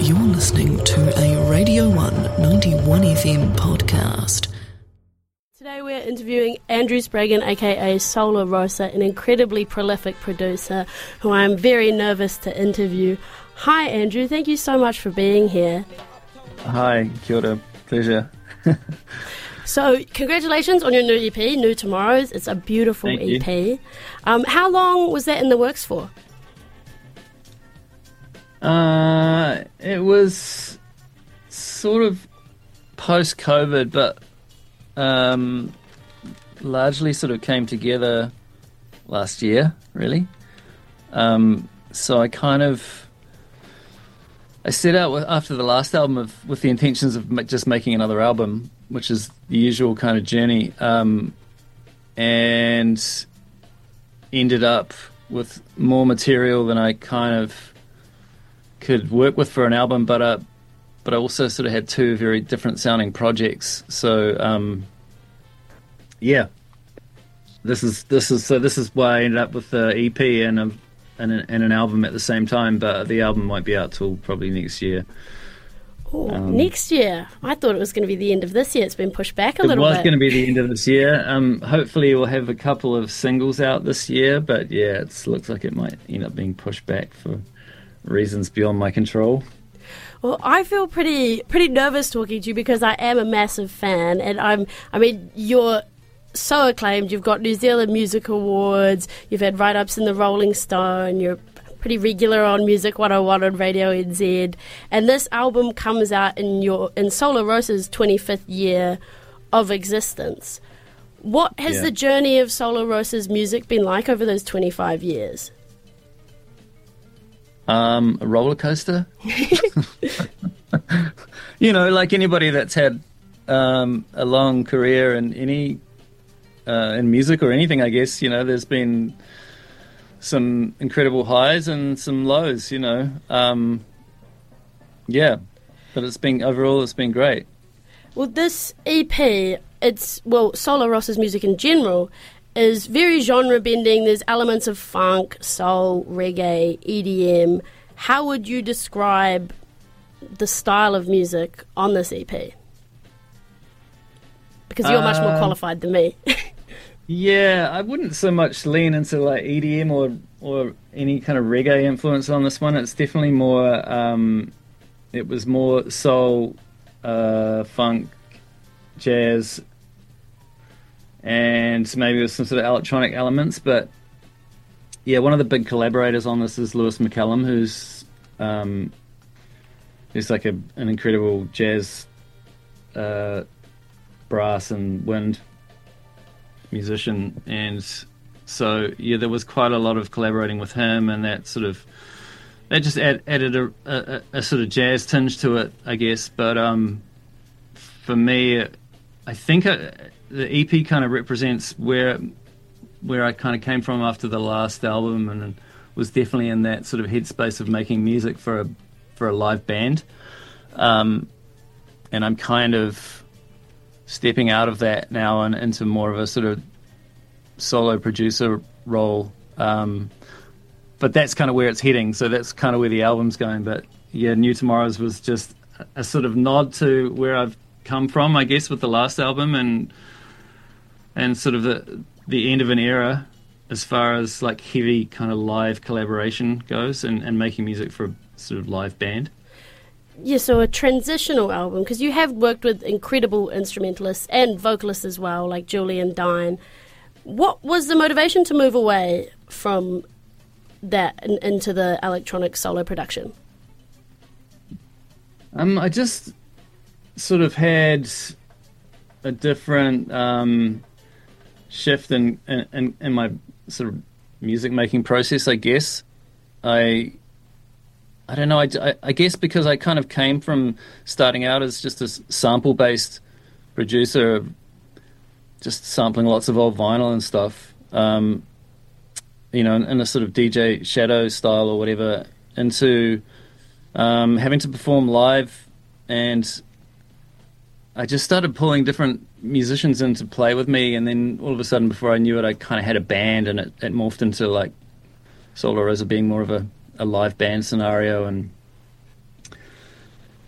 You're listening to a Radio 1 91 FM podcast. Today we're interviewing Andrew Spraggan, aka Solar Rosa, an incredibly prolific producer who I'm very nervous to interview. Hi Andrew, thank you so much for being here. Hi, kia ora, pleasure. So, congratulations on your new EP, New Tomorrows. It's a beautiful Thank EP. How long was that in the works for? It was sort of post-COVID, but largely sort of came together last year, really. So I set out after the last album with the intentions of just making another album, which is the usual kind of journey, and ended up with more material than I kind of could work with for an album, but I also sort of had two very different sounding projects. So this is why I ended up with the EP and an album at the same time. But the album won't be out till probably next year. Next year? I thought it was going to be the end of this year. It's been pushed back a little bit. It was going to be the end of this year. Hopefully we'll have a couple of singles out this year, but yeah, it looks like it might end up being pushed back for reasons beyond my control. Well, I feel pretty nervous talking to you because I am a massive fan, and you're so acclaimed. You've got New Zealand Music Awards, you've had write-ups in the Rolling Stone, you're pretty regular on Music 101 on Radio NZ, and this album comes out in Solar Rosa's 25th year of existence. What has the journey of Solar Rosa's music been like over those 25 years? A roller coaster. Like anybody that's had a long career in any in music or anything, I guess, there's been some incredible highs and some lows, but it's been great. Well, this EP, Solar Rosa's music in general is very genre bending. There's elements of funk, soul, reggae, EDM. How would you describe the style of music on this EP? Because you're much more qualified than me. Yeah, I wouldn't so much lean into like EDM or any kind of reggae influence on this one. It's definitely more, it was more soul, funk, jazz, and maybe with some sort of electronic elements. But yeah, one of the big collaborators on this is Lewis McCallum, who's like an incredible jazz, brass and wind musician, and so there was quite a lot of collaborating with him, and that just added a sort of jazz tinge to it, I guess. But for me, I think the EP kind of represents where I kind of came from after the last album, and was definitely in that sort of headspace of making music for a live band, and I'm kind of stepping out of that now and into more of a sort of solo producer role, but that's kind of where it's heading, so that's kind of where the album's going. But yeah, New Tomorrows was just a sort of nod to where I've come from, I guess, with the last album, and sort of the end of an era as far as like heavy kind of live collaboration goes, and making music for a sort of live band. Yeah, so a transitional album, because you have worked with incredible instrumentalists and vocalists as well, like Julian Dine. What was the motivation to move away from that and into the electronic solo production? I just sort of had a different shift in my sort of music making process, I guess. I don't know, I guess because I kind of came from starting out as just a sample-based producer, just sampling lots of old vinyl and stuff, in a sort of DJ Shadow style or whatever, into having to perform live, and I just started pulling different musicians in to play with me, and then all of a sudden, before I knew it, I kind of had a band, and it morphed into like Solar Rosa being more of a live band scenario, and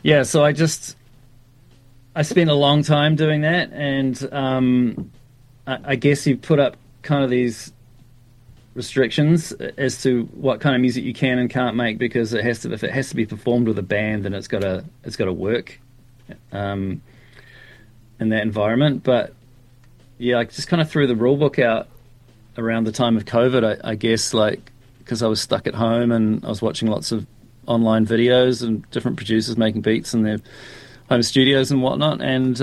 Yeah, so I spent a long time doing that, and I guess you put up kind of these restrictions as to what kind of music you can and can't make, because if it has to be performed with a band, then it's got to work in that environment. But yeah, I just kind of threw the rule book out around the time of COVID, I guess, like, because I was stuck at home and I was watching lots of online videos and different producers making beats in their home studios and whatnot, and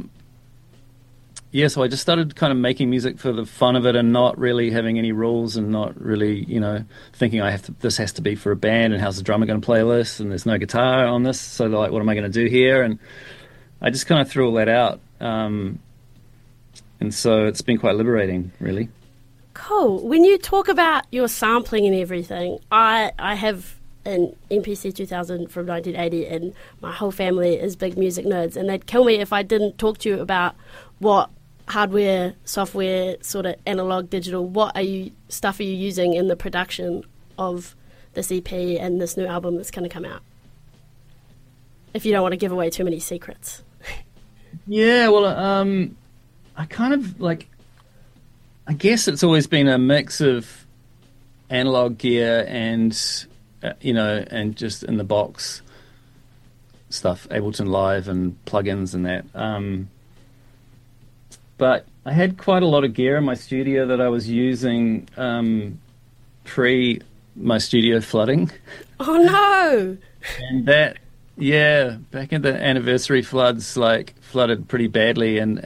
so I just started kind of making music for the fun of it, and not really having any rules, and not really, thinking this has to be for a band, and how's the drummer going to play this, and there's no guitar on this, so like, what am I going to do here? And I just kind of threw all that out, and so it's been quite liberating, really. Cool. When you talk about your sampling and everything, I have an MPC 2000 from 1980, and my whole family is big music nerds, and they'd kill me if I didn't talk to you about what hardware, software, sort of analog, digital, what stuff are you using in the production of this EP and this new album that's going to come out? If you don't want to give away too many secrets. Yeah, well, I kind of like, I guess it's always been a mix of analog gear and, and just in the box stuff, Ableton Live and plugins and that. But I had quite a lot of gear in my studio that I was using pre my studio flooding. Oh no! And that, back in the anniversary floods, like, flooded pretty badly, and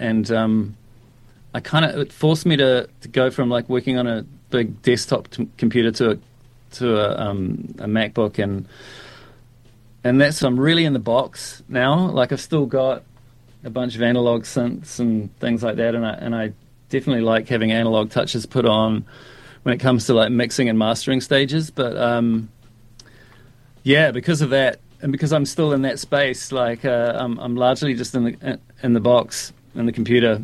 it forced me to go from like working on a big desktop computer to a MacBook, and that's, I'm really in the box now. Like, I've still got a bunch of analog synths and things like that, and I definitely like having analog touches put on when it comes to like mixing and mastering stages. But because of that, and because I'm still in that space, like I'm largely just in the box in the computer.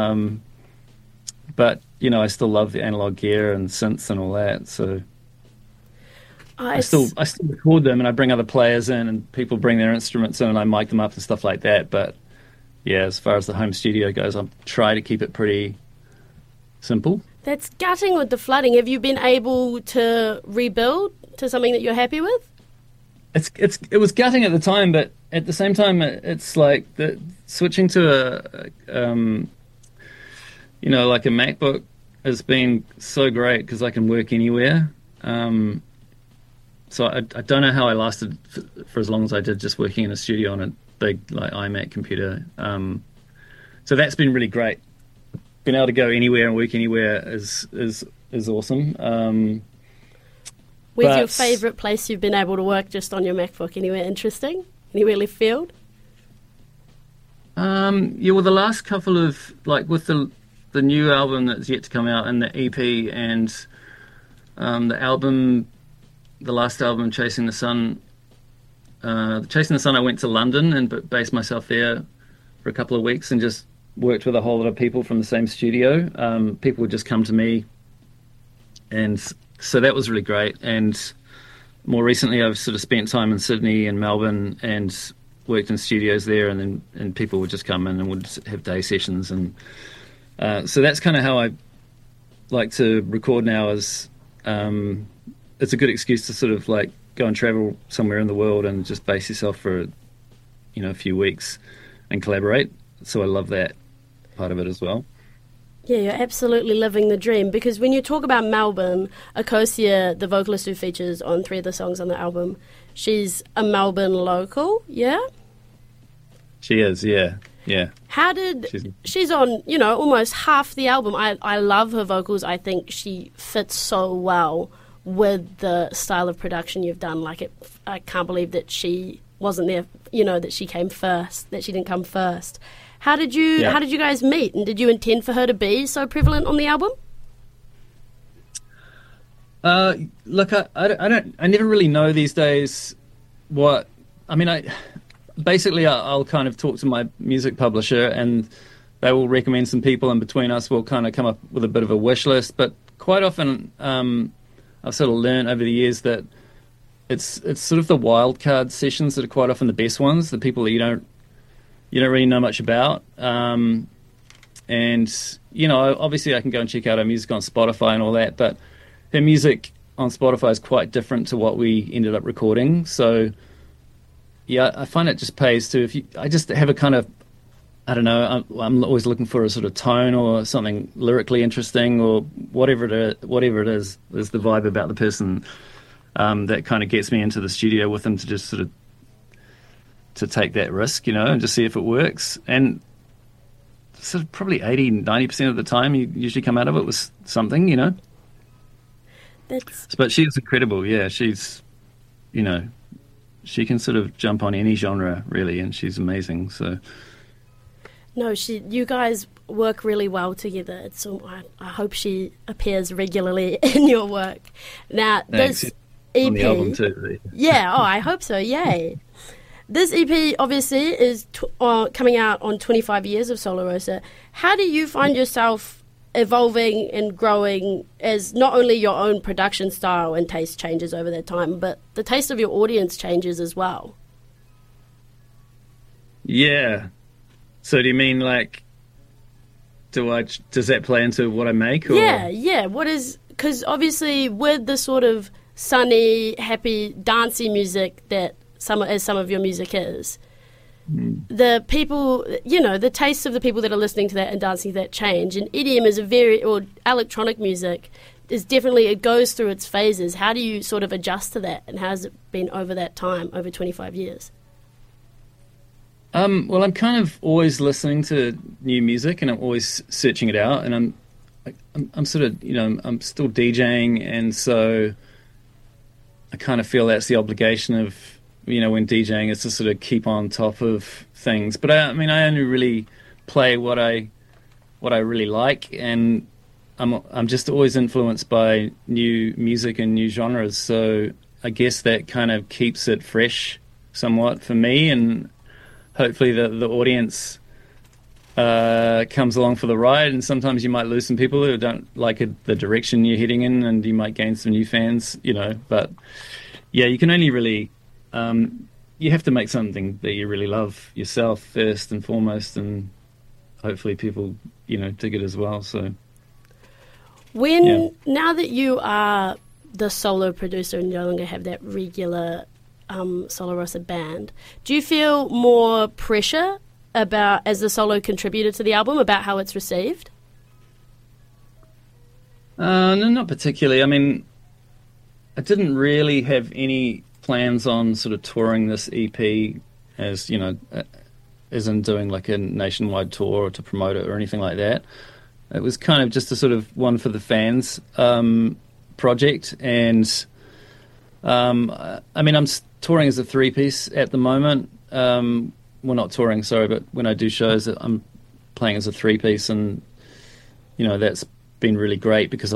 But I still love the analog gear and synths and all that. So I still record them, and I bring other players in, and people bring their instruments in, and I mic them up and stuff like that. But yeah, as far as the home studio goes, I try to keep it pretty simple. That's gutting with the flooding. Have you been able to rebuild to something that you're happy with? It was gutting at the time, but at the same time, it's like switching to like a MacBook has been so great, because I can work anywhere. So I don't know how I lasted for as long as I did, just working in a studio on a big like iMac computer. So that's been really great. Being able to go anywhere and work anywhere is awesome. Where's your favourite place you've been able to work just on your MacBook? Anywhere interesting? Anywhere left field? Well, the last couple of, like, with the new album that's yet to come out, and the EP, and the last album, Chasing the Sun. Chasing the Sun, I went to London and based myself there for a couple of weeks and just worked with a whole lot of people from the same studio. People would just come to me, and so that was really great. And more recently, I've sort of spent time in Sydney and Melbourne and worked in studios there, and people would just come in and would have day sessions. And so that's kind of how I like to record now. Is it's a good excuse to sort of like go and travel somewhere in the world and just base yourself for a few weeks and collaborate. So I love that part of it as well. Yeah, you're absolutely living the dream, because when you talk about Melbourne, Akosia, the vocalist who features on 3 of the songs on the album, she's a Melbourne local, yeah? She is, yeah. She's on, almost half the album. I love her vocals. I think she fits so well with the style of production you've done. Like, I can't believe that she wasn't there, that she came first, that she didn't come first. How did you guys meet, and did you intend for her to be so prevalent on the album? Look, I never really know these days what, I'll kind of talk to my music publisher, and they will recommend some people, and between us we'll kind of come up with a bit of a wish list. But quite often, I've sort of learned over the years that it's sort of the wild card sessions that are quite often the best ones, the people that you don't really know much about. And obviously I can go and check out her music on Spotify and all that, but her music on Spotify is quite different to what we ended up recording. So yeah, I find it just pays to I just have a kind of, I don't know, I'm always looking for a sort of tone or something lyrically interesting or whatever it is. There's the vibe about the person that kind of gets me into the studio with them to just sort of to take that risk, and just see if it works. And sort of probably 80-90% of the time you usually come out of it with something, But she's incredible, yeah. She's, she can sort of jump on any genre, really, and she's amazing, so... No, you guys work really well together. I hope she appears regularly in your work. Now, thanks. This EP... On the album too. Yeah, I hope so, yay. This EP, obviously, is coming out on 25 years of Solar Rosa. How do you find yourself evolving and growing as not only your own production style and taste changes over that time, but the taste of your audience changes as well? Yeah. So do you mean does that play into what I make? Or? Yeah. Because obviously with the sort of sunny, happy, dancey music that some of your music is, the people, the tastes of the people that are listening to that and dancing to that change. And EDM is or electronic music is definitely, it goes through its phases. How do you sort of adjust to that? And how has it been over that time, over 25 years? Well, I'm kind of always listening to new music and I'm always searching it out. And I'm sort of, I'm still DJing. And so I kind of feel that's the obligation of, when DJing is to sort of keep on top of things. But I only really play what I really like, and I'm just always influenced by new music and new genres. So I guess that kind of keeps it fresh somewhat for me, and hopefully the audience comes along for the ride. And sometimes you might lose some people who don't like the direction you're heading in, and you might gain some new fans, But yeah, you can only really... you have to make something that you really love yourself first and foremost, and hopefully people, dig it as well. So, now that you are the solo producer and no longer have that regular Solar Rosa band, do you feel more pressure as the solo contributor to the album about how it's received? No, not particularly. I didn't really have any plans on sort of touring this EP as in doing like a nationwide tour or to promote it or anything like that. It was kind of just a sort of one for the fans project. And I'm touring as a 3-piece at the moment. Well, not touring, sorry, but when I do shows, I'm playing as a 3-piece, and that's been really great because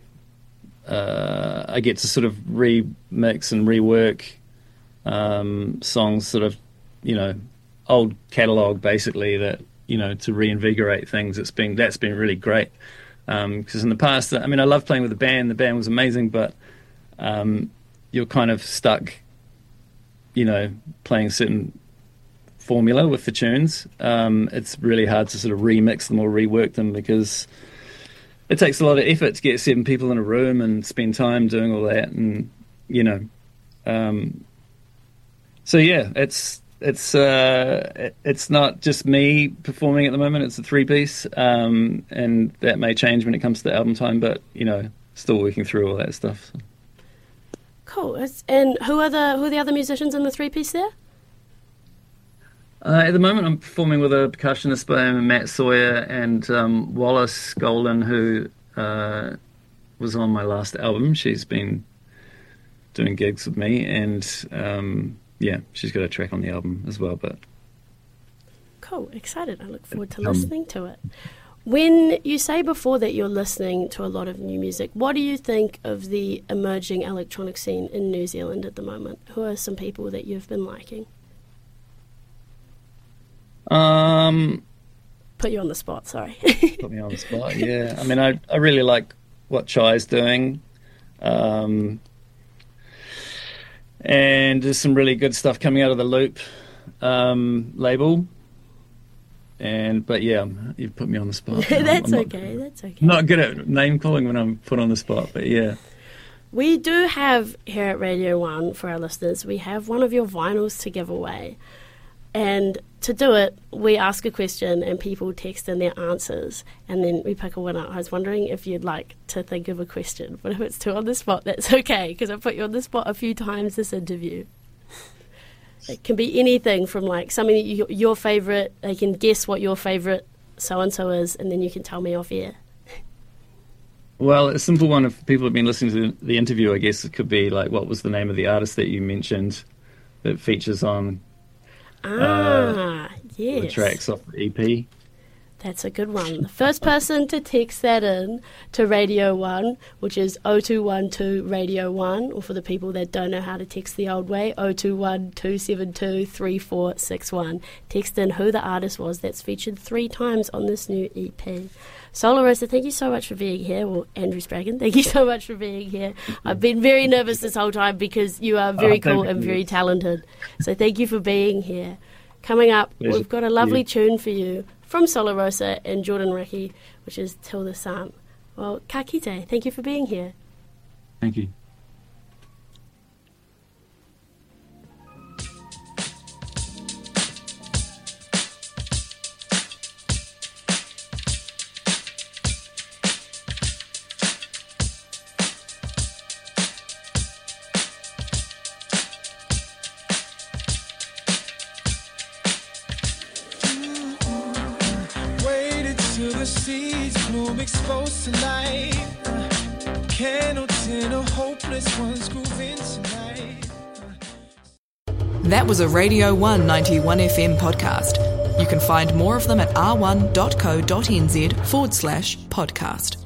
I get to sort of remix and rework songs, sort of, old catalogue basically, that, to reinvigorate things. That's been really great. Because in the past, I love playing with the band. The band was amazing, but you're kind of stuck, playing a certain formula with the tunes. It's really hard to sort of remix them or rework them because it takes a lot of effort to get 7 people in a room and spend time doing all that, and so yeah, it's not just me performing at the moment. It's a 3-piece, and that may change when it comes to the album time. But still working through all that stuff. So. Cool. And who are the other musicians in the 3-piece there? At the moment, I'm performing with a percussionist by name of Matt Sawyer and Wallace Golden, who was on my last album. She's been doing gigs with me, and she's got a track on the album as well. But cool, excited. I look forward to listening to it. When you say before that you're listening to a lot of new music, what do you think of the emerging electronic scene in New Zealand at the moment? Who are some people that you've been liking? Put you on the spot, sorry. Put me on the spot, yeah. I really like what Chai's doing. And And there's some really good stuff coming out of the Loop label. But yeah, you've put me on the spot. That's okay. Not good at name calling when I'm put on the spot, but yeah. We do have here at Radio 1, for our listeners, we have one of your vinyls to give away. And to do it, we ask a question and people text in their answers, and then we pick a winner. I was wondering if you'd like to think of a question, but if it's too on the spot, that's okay, because I've put you on the spot a few times this interview. It can be anything from like something that your favourite, they can guess what your favourite so-and-so is, and then you can tell me off air. Well, a simple one, if people have been listening to the interview, I guess it could be like, what was the name of the artist that you mentioned that features on yes. the tracks off the EP? That's a good one. The first person to text that in to Radio 1, which is 0212 Radio 1, or for the people that don't know how to text the old way, 021 272 3461. Text in who the artist was that's featured 3 times on this new EP. Solar Rosa, thank you so much for being here. Well, Andrew Spraggan, thank you so much for being here. I've been very nervous this whole time because you are very cool and very talented. So thank you for being here. Coming up, we've got a lovely tune for you from Solar Rosa and Jordan Ricci, which is Till the Sun. Well, ka kite, thank you for being here. Thank you. Exposed to light, candles in a hopeless one's grooving tonight. That was a Radio 1 91 FM podcast. You can find more of them at r1.co.nz/podcast.